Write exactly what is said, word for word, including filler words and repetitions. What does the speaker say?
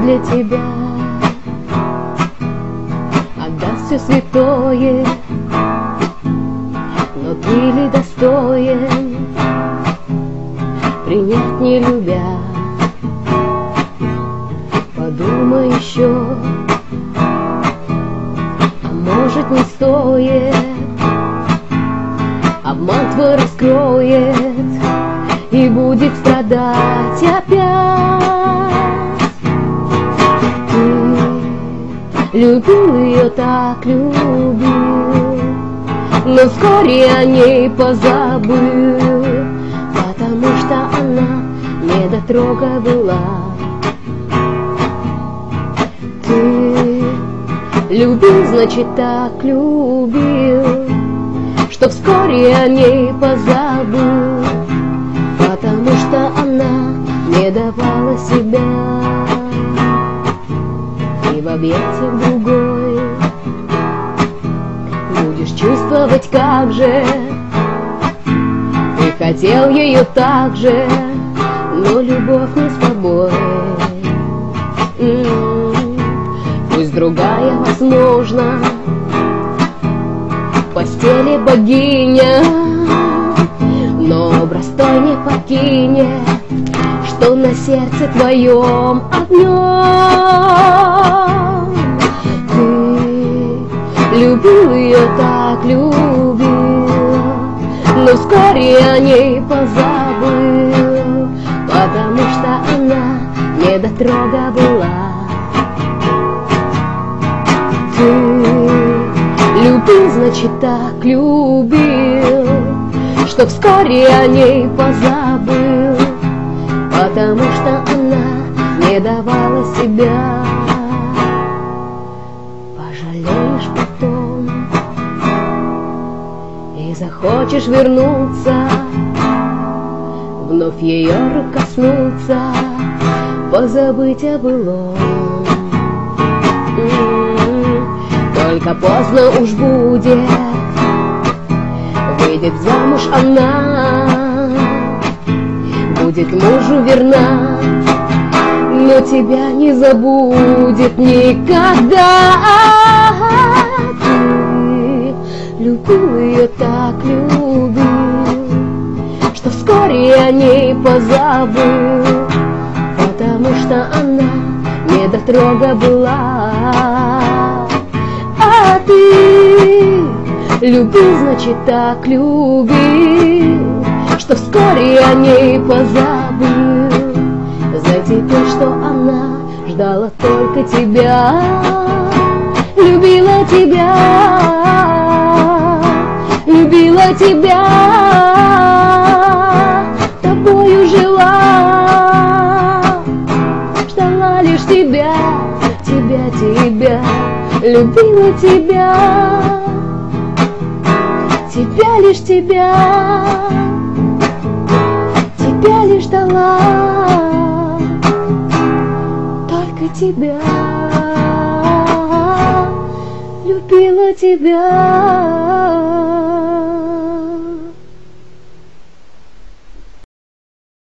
для тебя отдаст все святое, но ты ли достоин принять, не любя? Подумай еще, а может не стоит, обман твой раскроет и будет страдать опять. Ты любил ее, так любил, но вскоре о ней позабыл, потому что она недотрога была. Ты любил, значит, так любил, что вскоре о ней позабыл, потому что она не давала себя. И в объятиях другой будешь чувствовать, как же ты хотел ее так же, но любовь не с тобой. М-м-м. Пусть другая, возможно, в постели богиня, но образ той не покинет, что на сердце твоем огнем. Ты любил ее, так любил, но вскоре о ней позабыл, потому что она недотрога была. Ты любил, значит, так любил, что вскоре о ней позабыл, потому что она не давала себя. Пожалеешь потом и захочешь вернуться, вновь ее рук коснуться, позабыть о былом. Только поздно уж будет, выйдет замуж она, будет мужу верна, но тебя не забудет никогда. Ты любил ее, так любил, что вскоре о ней позабыл, потому что она недотрога была. А ты любил, значит, так любил, что вскоре о ней позабыл, за теперь, что она ждала только тебя, любила тебя, любила тебя, тобою жила, ждала лишь тебя, тебя, тебя, любила тебя, тебя, лишь тебя, тебя лишь ждала, только тебя, любила тебя.